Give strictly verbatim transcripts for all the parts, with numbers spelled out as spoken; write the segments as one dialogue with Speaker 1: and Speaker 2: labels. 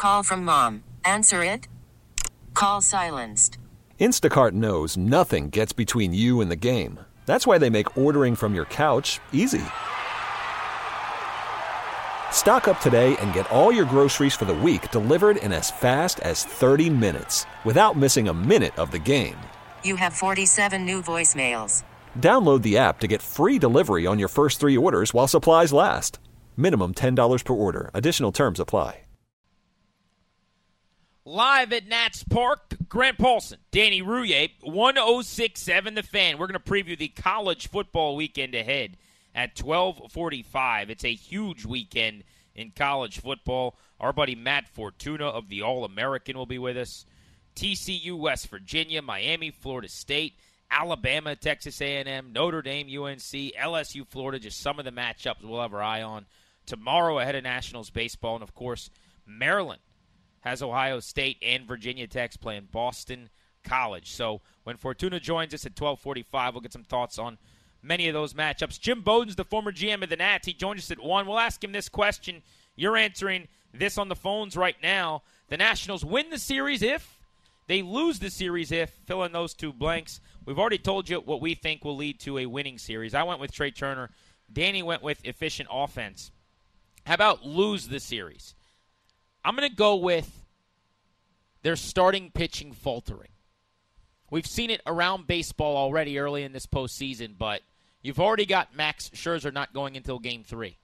Speaker 1: Call from mom. Answer it. Call silenced.
Speaker 2: Instacart knows nothing gets between you and the game. That's why they make ordering from your couch easy. Stock up today and get all your groceries for the week delivered in as fast as thirty minutes without missing a minute of the game.
Speaker 1: You have forty-seven new voicemails.
Speaker 2: Download the app to get free delivery on your first three orders while supplies last. Minimum ten dollars per order. Additional terms apply.
Speaker 3: Live at Nats Park, Grant Paulson, Danny Rouillet, one oh six point seven The Fan. We're going to preview the college football weekend ahead at twelve forty-five. It's a huge weekend in college football. Our buddy Matt Fortuna of the All-American will be with us. T C U, West Virginia, Miami, Florida State, Alabama, Texas A and M, Notre Dame, U N C, L S U, Florida, just some of the matchups we'll have our eye on tomorrow ahead of Nationals baseball. And, of course, Maryland has Ohio State and Virginia Tech playing Boston College. So when Fortuna joins us at twelve forty-five, we'll get some thoughts on many of those matchups. Jim Bowden's the former G M of the Nats. He joined us at one. We'll ask him this question. You're answering this on the phones right now. The Nationals win the series if, they lose the series if, fill in those two blanks. We've already told you what we think will lead to a winning series. I went with Trey Turner. Danny went with efficient offense. How about lose the series? I'm going to go with their starting pitching faltering. We've seen it around baseball already early in this postseason, but you've already got Max Scherzer not going until game three.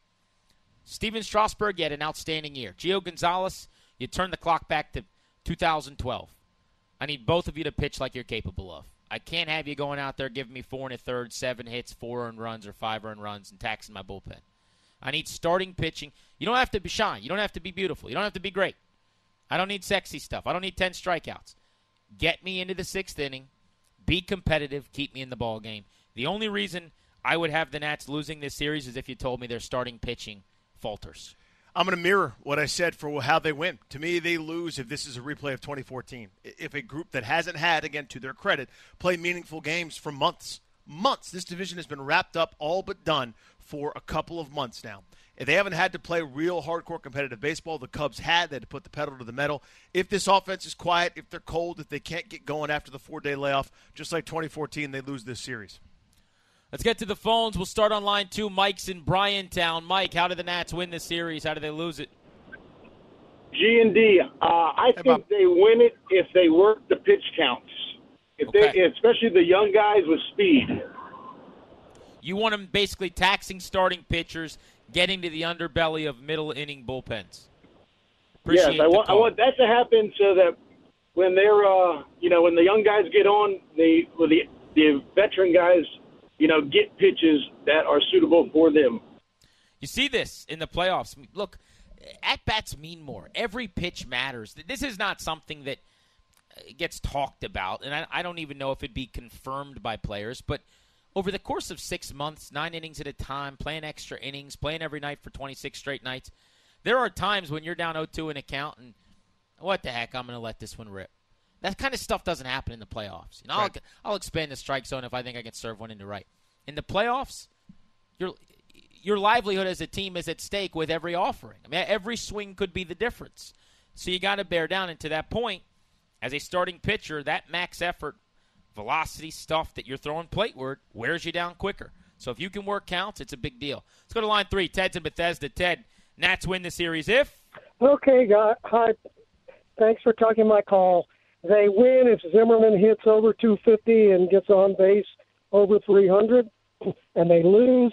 Speaker 3: Steven Strasburg, you had an outstanding year. Gio Gonzalez, you turn the clock back to two thousand twelve. I need both of you to pitch like you're capable of. I can't have you going out there giving me four and a third, seven hits, four earned runs, or five earned runs and taxing my bullpen. I need starting pitching. You don't have to be shine. You don't have to be beautiful. You don't have to be great. I don't need sexy stuff. I don't need ten strikeouts. Get me into the sixth inning. Be competitive. Keep me in the ball game. The only reason I would have the Nats losing this series is if you told me their starting pitching falters.
Speaker 4: I'm going to mirror what I said for how they win. To me, they lose if this is a replay of twenty fourteen. If a group that hasn't had, again, to their credit, play meaningful games for months. Months. This division has been wrapped up, all but done, for a couple of months now. If they haven't had to play real hardcore competitive baseball, the Cubs had. They had to put the pedal to the metal. If this offense is quiet, if they're cold, if they can't get going after the four-day layoff, just like twenty fourteen, they lose this series.
Speaker 3: Let's get to the phones. We'll start on line two. Mike's in Bryantown. Mike, how did the Nats win this series? How did they lose it?
Speaker 5: G and D. Uh, I
Speaker 4: Hey,
Speaker 5: think
Speaker 4: Bob.
Speaker 5: they win it if they work the pitch counts. If
Speaker 3: Okay.
Speaker 5: they, especially the young guys with speed.
Speaker 3: You want them basically taxing starting pitchers, getting to the underbelly of middle inning bullpens. Appreciate
Speaker 5: yes, I
Speaker 3: the
Speaker 5: want, I
Speaker 3: call.
Speaker 5: want that to happen so that when they're, uh, you know, when the young guys get on, the well, the the veteran guys, you know, get pitches that are suitable for them.
Speaker 3: You see this in the playoffs. Look, at-bats mean more. Every pitch matters. This is not something that gets talked about, and I, I don't even know if it'd be confirmed by players, but over the course of six months, nine innings at a time, playing extra innings, playing every night for twenty-six straight nights, there are times when you're down oh two in a count, and what the heck, I'm going to let this one rip. That kind of stuff doesn't happen in the playoffs. You know,
Speaker 4: Right.
Speaker 3: I'll, I'll expand the strike zone if I think I can serve one into right. In the playoffs, your your livelihood as a team is at stake with every offering. I mean, every swing could be the difference. So you got to bear down. And to that point, as a starting pitcher, that max effort, velocity stuff that you're throwing plateward wears you down quicker. So if you can work counts, it's a big deal. Let's go to line three. Ted's in Bethesda. Ted, Nats win the series if?
Speaker 6: Okay, guy. Hi. Thanks for taking my call. They win if Zimmerman hits over two fifty and gets on base over three hundred, and they lose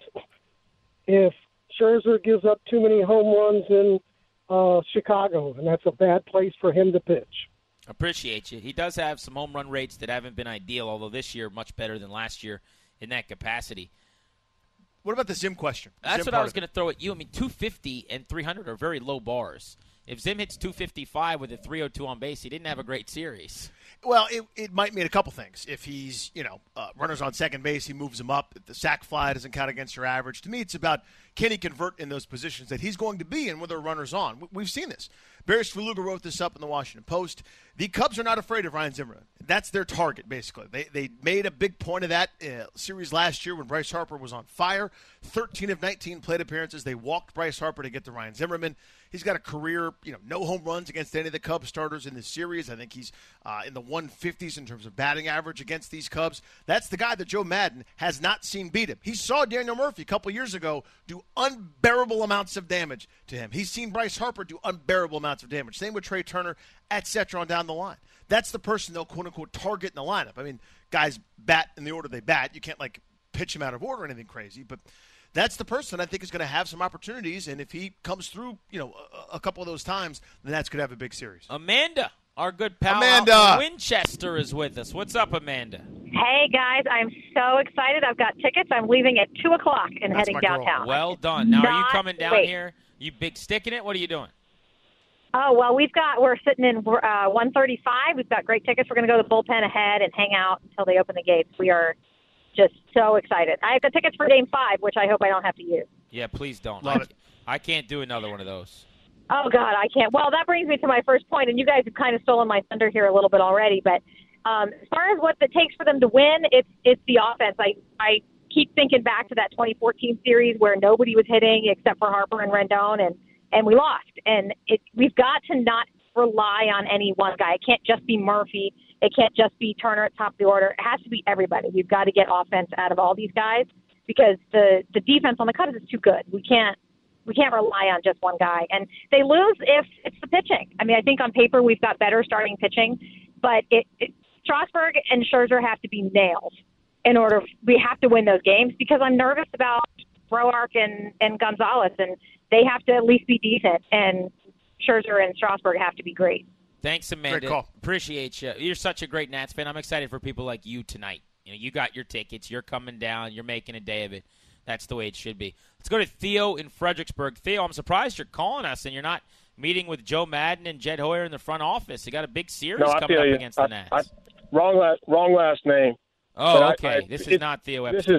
Speaker 6: if Scherzer gives up too many home runs in uh, Chicago, and that's a bad place for him to pitch.
Speaker 3: Appreciate you. He does have some home run rates that haven't been ideal, although this year much better than last year in that capacity.
Speaker 4: What about the Zim question? The
Speaker 3: That's
Speaker 4: Zim
Speaker 3: what I
Speaker 4: part
Speaker 3: was
Speaker 4: of it.
Speaker 3: going to throw at you. I mean, two fifty and three hundred are very low bars. If Zim hits two fifty-five with a three oh two on base, he didn't have a great series.
Speaker 4: Well, it, it might mean a couple things. If he's, you know, uh, runners on second base, he moves them up. If the sac fly doesn't count against your average. To me, it's about can he convert in those positions that he's going to be in with their runners on. We- We've seen this. Barry Svrluga wrote this up in the Washington Post. The Cubs are not afraid of Ryan Zimmerman. That's their target, basically. They they made a big point of that uh, series last year when Bryce Harper was on fire. thirteen of nineteen plate appearances. They walked Bryce Harper to get to Ryan Zimmerman. He's got a career, you know, no home runs against any of the Cubs starters in this series. I think he's uh, in the one fifties in terms of batting average against these Cubs. That's the guy that Joe Maddon has not seen beat him. He saw Daniel Murphy a couple years ago do unbearable amounts of damage to him. He's seen Bryce Harper do unbearable amounts of damage. Same with Trey Turner, et cetera, on down the line. That's the person they'll quote-unquote target in the lineup. I mean, guys bat in the order they bat. You can't, like, pitch him out of order or anything crazy, but that's the person I think is going to have some opportunities, and if he comes through, you know, a, a couple of those times, then that's going to have a big series.
Speaker 3: Amanda, our good pal
Speaker 4: Amanda
Speaker 3: out from Winchester is with us. What's up, Amanda?
Speaker 7: Hey, guys, I'm so excited. I've got tickets. I'm leaving at two o'clock and
Speaker 4: That's
Speaker 7: heading
Speaker 4: my girl.
Speaker 7: downtown.
Speaker 3: Well done. Now, are you
Speaker 7: Not
Speaker 3: coming down
Speaker 7: wait.
Speaker 3: here? You big sticking it? What are you doing?
Speaker 7: Oh, well, we've got, we're sitting in uh, one thirty-five. We've got great tickets. We're going to go to the bullpen ahead and hang out until they open the gates. We are just so excited. I have the tickets for game five, which I hope I don't have to use.
Speaker 3: Yeah, please don't.
Speaker 4: Love
Speaker 3: I,
Speaker 4: it.
Speaker 3: I can't do another one of those.
Speaker 7: Oh, God, I can't. Well, that brings me to my first point, and you guys have kind of stolen my thunder here a little bit already. But um, as far as what it takes for them to win, it's it's the offense. I, I keep thinking back to that twenty fourteen series where nobody was hitting except for Harper and Rendon, and, and we lost. And it, we've got to not rely on any one guy. It can't just be Murphy. It can't just be Turner at top of the order. It has to be everybody. We've got to get offense out of all these guys because the, the defense on the Cubs is too good. We can't we can't rely on just one guy. And they lose if it's the pitching. I mean, I think on paper we've got better starting pitching, but it, it Strasburg and Scherzer have to be nails in order. We have to win those games because I'm nervous about Roark and, and Gonzalez, and they have to at least be decent, and Scherzer and Strasburg have to be great.
Speaker 3: Thanks, Amanda.
Speaker 4: Great call.
Speaker 3: Appreciate you. You're such a great Nats fan. I'm excited for people like you tonight. You know, you got your tickets. You're coming down. You're making a day of it. That's the way it should be. Let's go to Theo in Fredericksburg. Theo, I'm surprised you're calling us and you're not meeting with Joe Maddon and Jed Hoyer in the front office. You got a big series
Speaker 8: No, I
Speaker 3: coming
Speaker 8: feel
Speaker 3: up
Speaker 8: you.
Speaker 3: against
Speaker 8: I,
Speaker 3: the Nats.
Speaker 8: I, wrong last wrong last name.
Speaker 3: oh,
Speaker 8: But I-
Speaker 3: okay.
Speaker 8: I-
Speaker 3: this is
Speaker 8: it-
Speaker 3: not Theo
Speaker 8: This
Speaker 3: Epstein.
Speaker 8: is,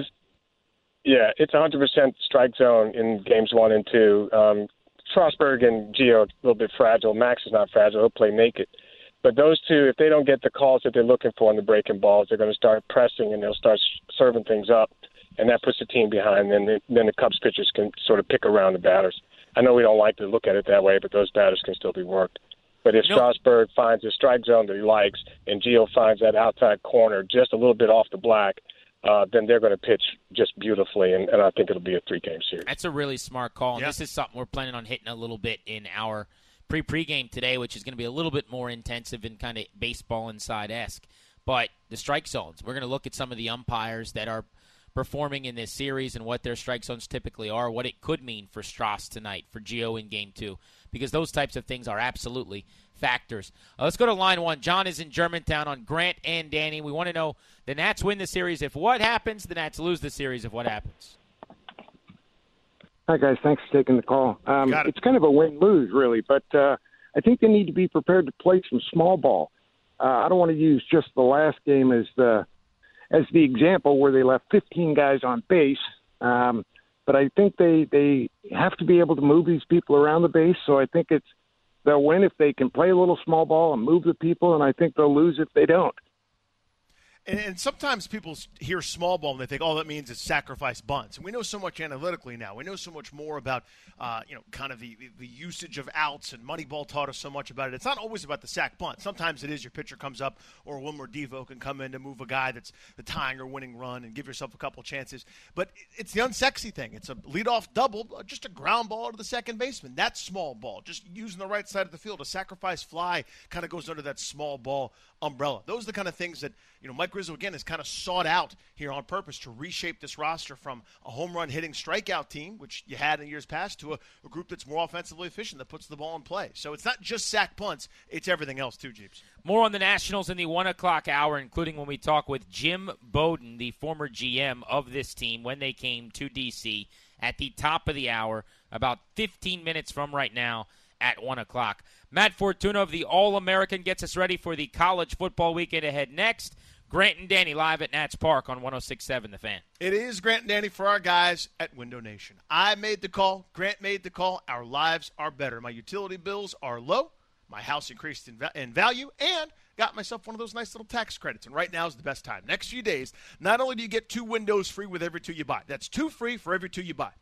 Speaker 8: yeah, it's one hundred percent strike zone in games one and two. Um, Strasburg and Gio a little bit fragile. Max is not fragile. He'll play naked. But those two, if they don't get the calls that they're looking for on the breaking balls, they're going to start pressing and they'll start serving things up, and that puts the team behind. And then, then the Cubs pitchers can sort of pick around the batters. I know we don't like to look at it that way, but those batters can still be worked. But if
Speaker 3: No.
Speaker 8: Strasburg finds a strike zone that he likes and Gio finds that outside corner just a little bit off the black, uh, then they're going to pitch just beautifully, and, and I think it'll be a three-game series.
Speaker 3: That's a really smart call. And
Speaker 4: Yeah.
Speaker 3: this is something we're planning on hitting a little bit in our pre-pregame today, which is going to be a little bit more intensive and kind of baseball inside-esque. But the strike zones, we're going to look at some of the umpires that are performing in this series and what their strike zones typically are, what it could mean for Strauss tonight, for Gio in game two, because those types of things are absolutely factors. Uh, let's go to line one. John is in Germantown on Grant and Danny. We want to know the Nats win the series if what happens, the Nats lose the series if what happens.
Speaker 9: Hi, guys. Thanks for taking the call. Um,
Speaker 4: Got it.
Speaker 9: it's kind of a win-lose, really, but uh, I think they need to be prepared to play some small ball. Uh, I don't want to use just the last game as the as the example where they left fifteen guys on base, um, but I think they, they have to be able to move these people around the base, so I think it's they'll win if they can play a little small ball and move the people, and I think they'll lose if they don't.
Speaker 4: And, and sometimes people s- hear small ball and they think, oh, that means it's sacrifice bunts. And we know so much analytically now. We know so much more about, uh, you know, kind of the, the usage of outs, and Moneyball taught us so much about it. It's not always about the sack bunt. Sometimes it is your pitcher comes up, or Wilmer Devo can come in to move a guy that's the tying or winning run and give yourself a couple chances. But it- it's the unsexy thing. It's a leadoff double, uh, just a ground ball to the second baseman. That's small ball. Just using the right side of the field. A sacrifice fly kind of goes under that small ball umbrella. Those are the kind of things that, you know, Mike Rizzo, again, has kind of sought out here on purpose to reshape this roster from a home run hitting strikeout team, which you had in years past, to a, a group that's more offensively efficient, that puts the ball in play. So it's not just sack punts, it's everything else too, Jeeps.
Speaker 3: More on the Nationals in the one o'clock hour, including when we talk with Jim Bowden, the former G M of this team, when they came to D C at the top of the hour, about fifteen minutes from right now at one o'clock. Matt Fortuna of the All-American gets us ready for the college football weekend ahead next. Grant and Danny live at Nats Park on one oh six point seven The Fan.
Speaker 4: It is Grant and Danny for our guys at Window Nation. I made the call. Grant made the call. Our lives are better. My utility bills are low. My house increased in, va- in value, and got myself one of those nice little tax credits. And right now is the best time. Next few days, not only do you get two windows free with every two you buy, that's two free for every two you buy.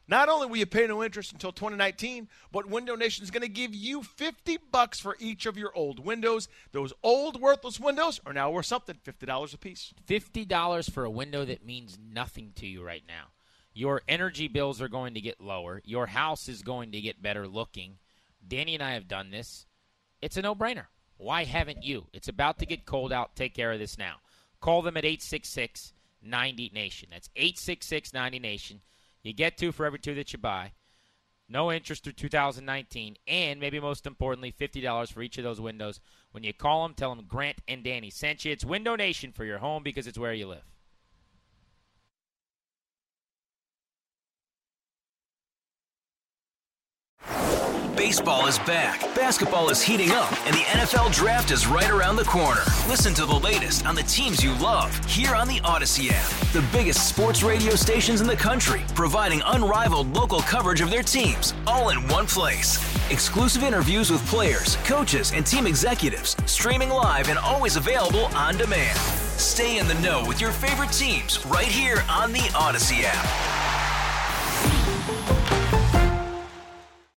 Speaker 4: Not only will you pay no interest until twenty nineteen, but Window Nation is going to give you fifty bucks for each of your old windows. Those old worthless windows are now worth something, fifty dollars a piece.
Speaker 3: fifty dollars for a window that means nothing to you right now. Your energy bills are going to get lower. Your house is going to get better looking. Danny and I have done this. It's a no-brainer. Why haven't you? It's about to get cold out. Take care of this now. Call them at eight six six, nine zero nation. That's eight six six, nine zero nation. You get two for every two that you buy. No interest through two thousand nineteen. And maybe most importantly, fifty dollars for each of those windows. When you call them, tell them Grant and Danny sent you. It's Window Nation for your home because it's where you live.
Speaker 10: Baseball is back, basketball is heating up, and the N F L Draft is right around the corner. Listen to the latest on the teams you love here on the Odyssey app. The biggest sports radio stations in the country, providing unrivaled local coverage of their teams, all in one place. Exclusive interviews with players, coaches, and team executives, streaming live and always available on demand. Stay in the know with your favorite teams right here on the Odyssey app.